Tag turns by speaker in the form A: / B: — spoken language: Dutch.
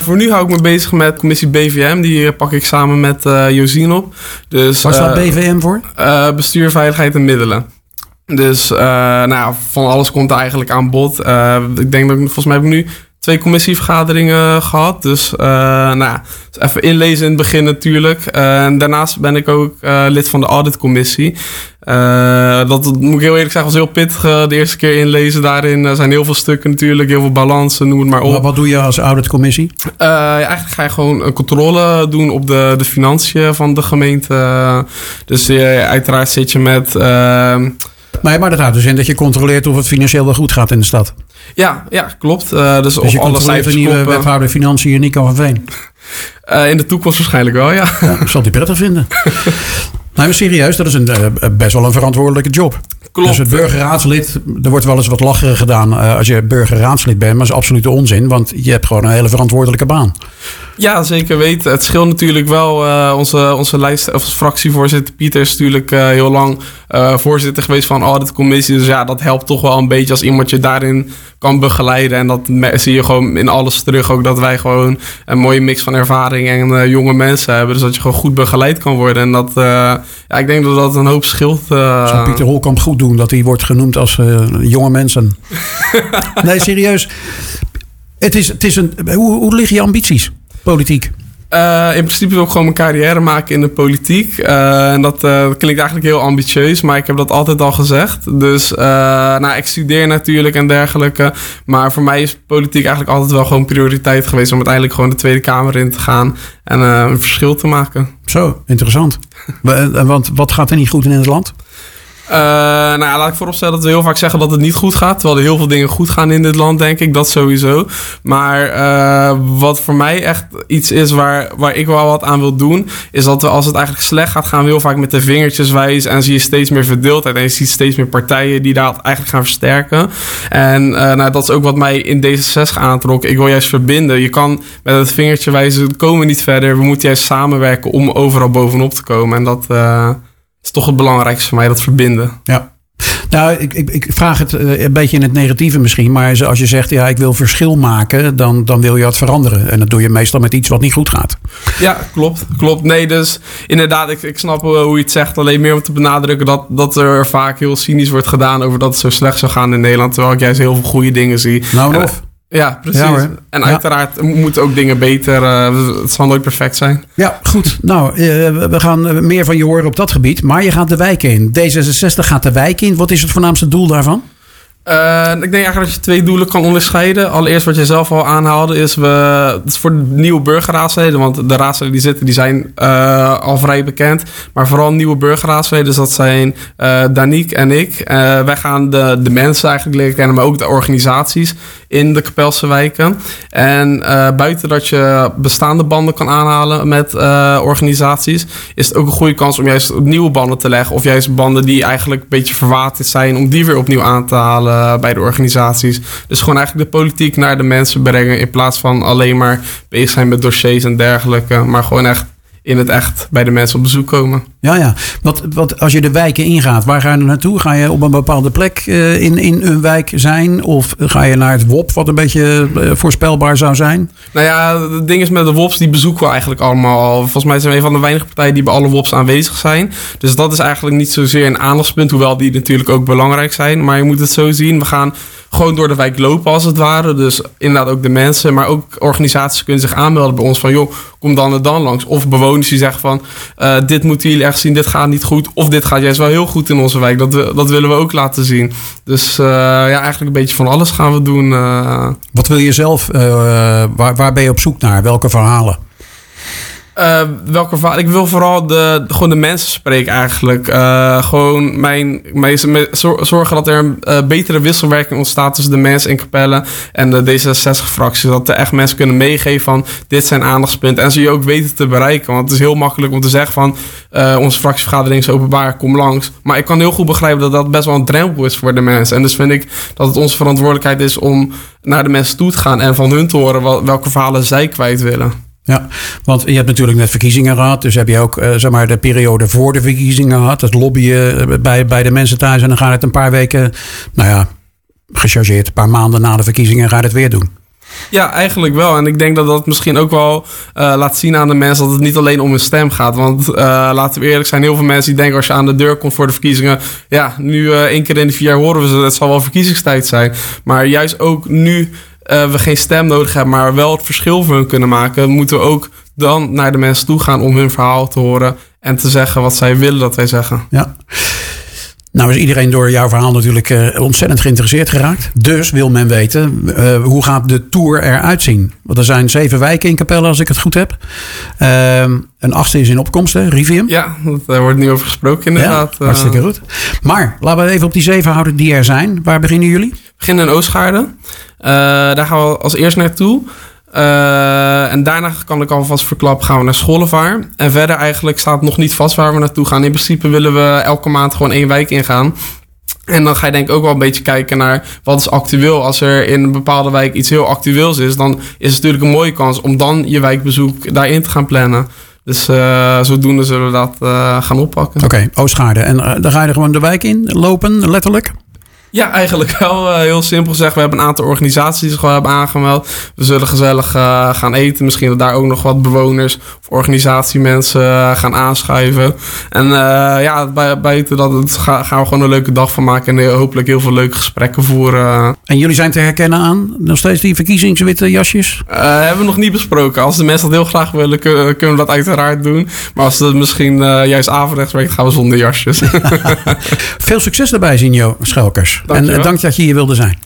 A: Voor nu hou ik me bezig met commissie BVM. Die pak ik samen met Josien op. Dus,
B: waar staat BVM voor?
A: Bestuur, Veiligheid en Middelen. Dus van alles komt er eigenlijk aan bod. Ik denk dat volgens mij heb ik nu 2 commissievergaderingen gehad. Dus even inlezen in het begin natuurlijk. En daarnaast ben ik ook lid van de auditcommissie. Dat moet ik heel eerlijk zeggen, was heel pittig de eerste keer inlezen. Daarin zijn heel veel stukken natuurlijk, heel veel balansen, noem het maar op.
B: Maar wat doe je als auditcommissie?
A: Eigenlijk ga je gewoon een controle doen op de financiën van de gemeente. Dus uiteraard zit je met...
B: Maar dat houdt dus in dat je controleert of het financieel wel goed gaat in de stad.
A: Ja, klopt. Dus
B: je controleert de nieuwe wethouder Financiën, Nico van Veen?
A: In de toekomst waarschijnlijk wel, ja.
B: Dat zal hij prettig vinden. Maar serieus, dat is best wel een verantwoordelijke job.
A: Klopt.
B: Dus het burgerraadslid, er wordt wel eens wat lacherig gedaan als je burgerraadslid bent. Maar dat is absolute onzin, want je hebt gewoon een hele verantwoordelijke baan.
A: Ja, zeker weten. Het scheelt natuurlijk wel. Onze fractievoorzitter Pieter is natuurlijk heel lang voorzitter geweest van de auditcommissie. Dus ja, dat helpt toch wel een beetje als iemand je daarin kan begeleiden. En dat zie je gewoon in alles terug. Ook dat wij gewoon een mooie mix van ervaring en jonge mensen hebben. Dus dat je gewoon goed begeleid kan worden. En dat, ik denk dat dat een hoop scheelt.
B: Zou Pieter Holkamp goed doen dat hij wordt genoemd als jonge mensen? Nee, serieus. Hoe liggen je ambities? Politiek?
A: In principe wil ik gewoon mijn carrière maken in de politiek. En dat klinkt eigenlijk heel ambitieus, maar ik heb dat altijd al gezegd. Dus ik studeer natuurlijk en dergelijke. Maar voor mij is politiek eigenlijk altijd wel gewoon prioriteit geweest om uiteindelijk gewoon de Tweede Kamer in te gaan en een verschil te maken.
B: Zo, interessant. Want wat gaat er niet goed in het land?
A: Laat ik vooropstellen dat we heel vaak zeggen dat het niet goed gaat. Terwijl er heel veel dingen goed gaan in dit land, denk ik. Dat sowieso. Maar wat voor mij echt iets is waar ik wel wat aan wil doen, is dat we als het eigenlijk slecht gaat, gaan we heel vaak met de vingertjes wijzen en zie je steeds meer verdeeldheid. En je ziet steeds meer partijen die dat eigenlijk gaan versterken. En dat is ook wat mij in D66 aantrok. Ik wil juist verbinden. Je kan met het vingertje wijzen, komen we niet verder. We moeten juist samenwerken om overal bovenop te komen. En dat is toch het belangrijkste voor mij, dat verbinden.
B: Ja. Nou, ik vraag het een beetje in het negatieve misschien. Maar als je zegt, ja, ik wil verschil maken, dan wil je wat veranderen. En dat doe je meestal met iets wat niet goed gaat.
A: Ja, klopt. Nee, dus inderdaad, ik snap hoe je het zegt. Alleen meer om te benadrukken dat er vaak heel cynisch wordt gedaan over dat het zo slecht zou gaan in Nederland. Terwijl ik juist heel veel goede dingen zie. Ja, precies. Ja, en uiteraard moeten ook dingen beter. Het zal nooit perfect zijn. Ja,
B: goed. Nou, we gaan meer van je horen op dat gebied. Maar je gaat de wijk in. D66 gaat de wijk in. Wat is het voornaamste doel daarvan?
A: Ik denk eigenlijk dat je 2 doelen kan onderscheiden. Allereerst wat je zelf al aanhaalde is het is voor de nieuwe burgerraadsleden. Want de raadsleden die zitten, die zijn al vrij bekend. Maar vooral nieuwe burgerraadsleden. Dus dat zijn Danique en ik. Wij gaan de mensen eigenlijk leren kennen, maar ook de organisaties in de Kapelse wijken. En buiten dat je bestaande banden kan aanhalen met organisaties, is het ook een goede kans om juist nieuwe banden te leggen. Of juist banden die eigenlijk een beetje verwaterd zijn, om die weer opnieuw aan te halen bij de organisaties. Dus gewoon eigenlijk de politiek naar de mensen brengen, in plaats van alleen maar bezig zijn met dossiers en dergelijke. Maar gewoon echt in het echt bij de mensen op bezoek komen.
B: Ja. Wat als je de wijken ingaat, waar ga je naartoe? Ga je op een bepaalde plek in een wijk zijn? Of ga je naar het WOP, wat een beetje voorspelbaar zou zijn?
A: Nou ja, het ding is met de WOPs, die bezoeken we eigenlijk allemaal al. Volgens mij zijn we een van de weinige partijen die bij alle WOPs aanwezig zijn. Dus dat is eigenlijk niet zozeer een aandachtspunt, hoewel die natuurlijk ook belangrijk zijn. Maar je moet het zo zien, we gaan gewoon door de wijk lopen als het ware. Dus inderdaad ook de mensen, maar ook organisaties kunnen zich aanmelden bij ons van, joh, kom dan en dan langs. Of bewoners die zeggen van, dit moeten jullie echt zien, dit gaat niet goed. Of dit gaat juist wel heel goed in onze wijk. Dat willen we ook laten zien. Dus eigenlijk een beetje van alles gaan we doen.
B: Wat wil je zelf, waar ben je op zoek naar? Welke verhalen?
A: Ik wil vooral gewoon de mensen spreken eigenlijk. Gewoon zorgen dat er een betere wisselwerking ontstaat tussen de mensen in Capelle en de D66-fractie. Dat er echt mensen kunnen meegeven van, dit zijn aandachtspunten. En ze je ook weten te bereiken. Want het is heel makkelijk om te zeggen van, onze fractievergadering is openbaar, kom langs. Maar ik kan heel goed begrijpen dat dat best wel een drempel is voor de mensen. En dus vind ik dat het onze verantwoordelijkheid is om naar de mensen toe te gaan en van hun te horen welke verhalen zij kwijt willen.
B: Ja, want je hebt natuurlijk net verkiezingen gehad. Dus heb je ook de periode voor de verkiezingen gehad. Het lobbyen bij de mensen thuis. En dan gaat het een paar weken, gechargeerd, een paar maanden na de verkiezingen ga je het weer doen.
A: Ja, eigenlijk wel. En ik denk dat dat misschien ook wel laat zien aan de mensen dat het niet alleen om hun stem gaat. Want laten we eerlijk zijn, heel veel mensen die denken als je aan de deur komt voor de verkiezingen, ja, nu 1 keer in de 4 jaar horen we ze, het zal wel verkiezingstijd zijn. Maar juist ook nu we geen stem nodig hebben, maar wel het verschil voor hun kunnen maken, moeten we ook dan naar de mensen toe gaan om hun verhaal te horen en te zeggen wat zij willen dat wij zeggen.
B: Ja. Nou is iedereen door jouw verhaal natuurlijk ontzettend geïnteresseerd geraakt. Dus wil men weten, hoe gaat de tour eruit zien? Want er zijn 7 wijken in Capelle, als ik het goed heb. Een 8e is in opkomst, hè? Rivium.
A: Ja, daar wordt nu over gesproken inderdaad.
B: Ja, hartstikke goed. Maar laten we even op die 7 houden die er zijn. Waar beginnen jullie?
A: We beginnen in Oostgaarden. Daar gaan we als eerst naartoe. En daarna kan ik alvast verklappen, gaan we naar Schollevaar. En verder eigenlijk staat het nog niet vast waar we naartoe gaan. In principe willen we elke maand gewoon 1 wijk ingaan. En dan ga je denk ik ook wel een beetje kijken naar wat is actueel. Als er in een bepaalde wijk iets heel actueels is, dan is het natuurlijk een mooie kans om dan je wijkbezoek daarin te gaan plannen. Dus zodoende zullen we dat gaan oppakken.
B: Oké, Oostgaarden. En dan ga je er gewoon de wijk in lopen, letterlijk?
A: Ja, eigenlijk wel. Heel simpel gezegd. We hebben een aantal organisaties die zich wel hebben aangemeld. We zullen gezellig gaan eten. Misschien dat daar ook nog wat bewoners of organisatiemensen gaan aanschuiven. En buiten dat gaan we gewoon een leuke dag van maken. En hopelijk heel veel leuke gesprekken voeren.
B: En jullie zijn te herkennen aan nog steeds die verkiezingswitte jasjes?
A: Hebben we nog niet besproken. Als de mensen dat heel graag willen, kunnen we dat uiteraard doen. Maar als het misschien juist averechts werkt, gaan we zonder jasjes.
B: Veel succes daarbij, Zinjo Schelkers. En dank dat je hier wilde zijn.